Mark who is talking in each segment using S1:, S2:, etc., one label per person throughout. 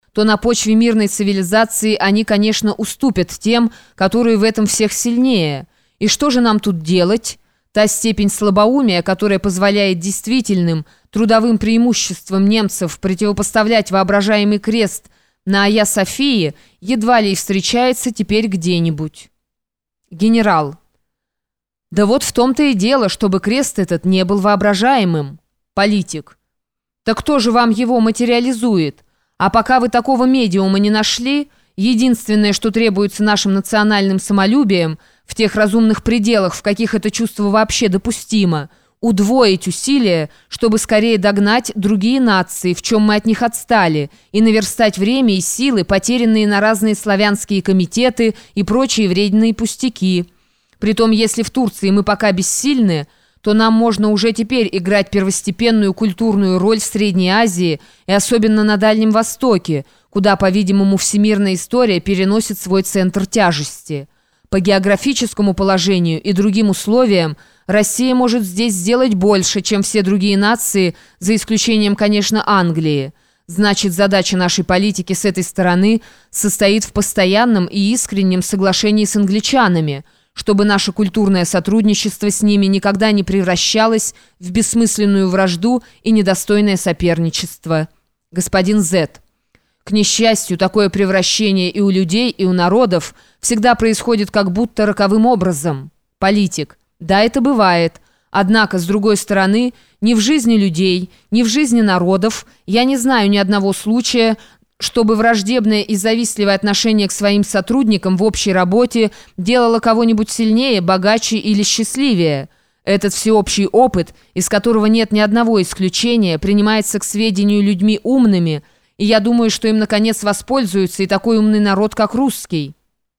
S1: то на почве мирной цивилизации они, конечно, уступят тем, которые в этом всех сильнее. И что же нам тут делать? Та степень слабоумия, которая позволяет действительным трудовым преимуществам немцев противопоставлять воображаемый крест на Айя Софии, едва ли и встречается теперь где-нибудь. Генерал. Да вот в том-то и дело, чтобы крест этот не был воображаемым. Политик. Так кто же вам его материализует? А пока вы такого медиума не нашли, единственное, что требуется нашим национальным самолюбием, в тех разумных пределах, в каких это чувство вообще допустимо, удвоить усилия, чтобы скорее догнать другие нации, в чем мы от них отстали, и наверстать время и силы, потерянные на разные славянские комитеты и прочие вредные пустяки. Притом, если в Турции мы пока бессильны, то нам можно уже теперь играть первостепенную культурную роль в Средней Азии и особенно на Дальнем Востоке, куда, по-видимому, всемирная история переносит свой центр тяжести. По географическому положению и другим условиям Россия может здесь сделать больше, чем все другие нации, за исключением, конечно, Англии. Значит, задача нашей политики с этой стороны состоит в постоянном и искреннем соглашении с англичанами, чтобы наше культурное сотрудничество с ними никогда не превращалось в бессмысленную вражду и недостойное соперничество. Господин Зет. К несчастью, такое превращение и у людей, и у народов всегда происходит как будто роковым образом. Политик. Да, это бывает. Однако, с другой стороны, ни в жизни людей, ни в жизни народов я не знаю ни одного случая, чтобы враждебное и завистливое отношение к своим сотрудникам в общей работе делало кого-нибудь сильнее, богаче или счастливее. Этот всеобщий опыт, из которого нет ни одного исключения, принимается к сведению людьми умными, и я думаю, что им, наконец, воспользуется и такой умный народ, как русский.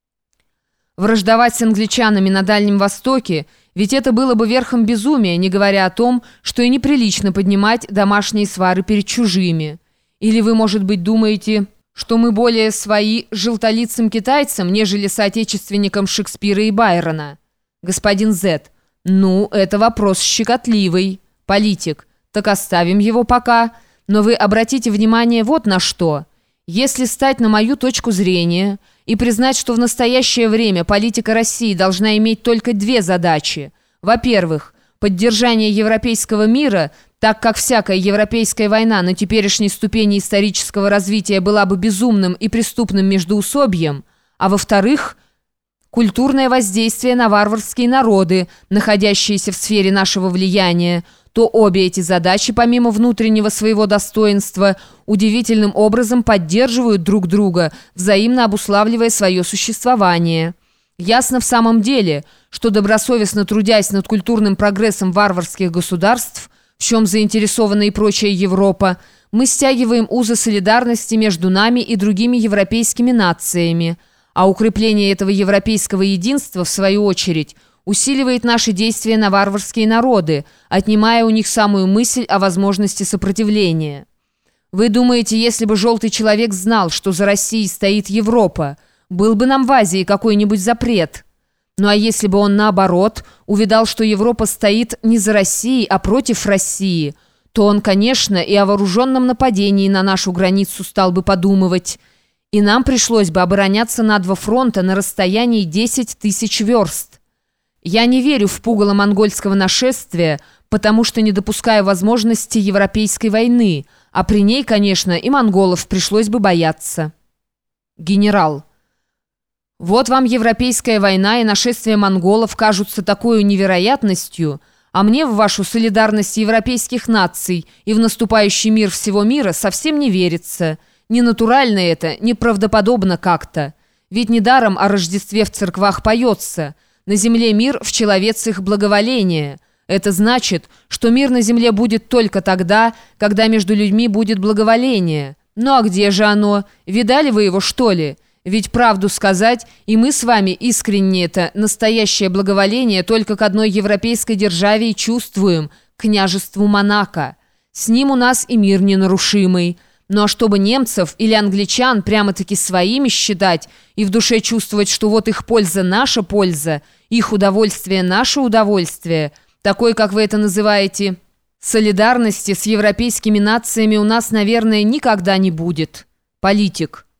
S1: Враждовать с англичанами на Дальнем Востоке, ведь это было бы верхом безумия, не говоря о том, что и неприлично поднимать домашние свары перед чужими. Или вы, может быть, думаете, что мы более свои желтолицым китайцам, нежели соотечественникам Шекспира и Байрона? Господин Зет. Ну, это вопрос щекотливый. Политик. Так оставим его пока. Но вы обратите внимание вот на что. Если стать на мою точку зрения и признать, что в настоящее время политика России должна иметь только две задачи. Во-первых, поддержание европейского мира, так как всякая европейская война на теперешней ступени исторического развития была бы безумным и преступным междоусобьем, а во-вторых, культурное воздействие на варварские народы, находящиеся в сфере нашего влияния, то обе эти задачи, помимо внутреннего своего достоинства, удивительным образом поддерживают друг друга, взаимно обуславливая свое существование. Ясно в самом деле, что добросовестно трудясь над культурным прогрессом варварских государств, в чем заинтересована и прочая Европа, мы стягиваем узы солидарности между нами и другими европейскими нациями, а укрепление этого европейского единства, в свою очередь, усиливает наши действия на варварские народы, отнимая у них самую мысль о возможности сопротивления. Вы думаете, если бы желтый человек знал, что за Россией стоит Европа, был бы нам в Азии какой-нибудь запрет? Ну а если бы он, наоборот, увидал, что Европа стоит не за Россией, а против России, то он, конечно, и о вооруженном нападении на нашу границу стал бы подумывать, и нам пришлось бы обороняться на два фронта на расстоянии 10 тысяч верст. Я не верю в пугало монгольского нашествия, потому что не допускаю возможности европейской войны, а при ней, конечно, и монголов пришлось бы бояться. Генерал. Вот вам европейская война и нашествие монголов кажутся такой невероятностью, а мне в вашу солидарность европейских наций и в наступающий мир всего мира совсем не верится. Не натурально это, не правдоподобно как-то. Ведь недаром о Рождестве в церквах поется «На земле мир, в человецах благоволение». Это значит, что мир на земле будет только тогда, когда между людьми будет благоволение. Ну а где же оно? Видали вы его, что ли? Ведь правду сказать, и мы с вами искренне это настоящее благоволение только к одной европейской державе и чувствуем – княжеству Монако. С ним у нас и мир ненарушимый. Ну а чтобы немцев или англичан прямо-таки своими считать и в душе чувствовать, что вот их польза – наша польза, их удовольствие – наше удовольствие, такой, как вы это называете, солидарности с европейскими нациями у нас, наверное, никогда не будет». Политик.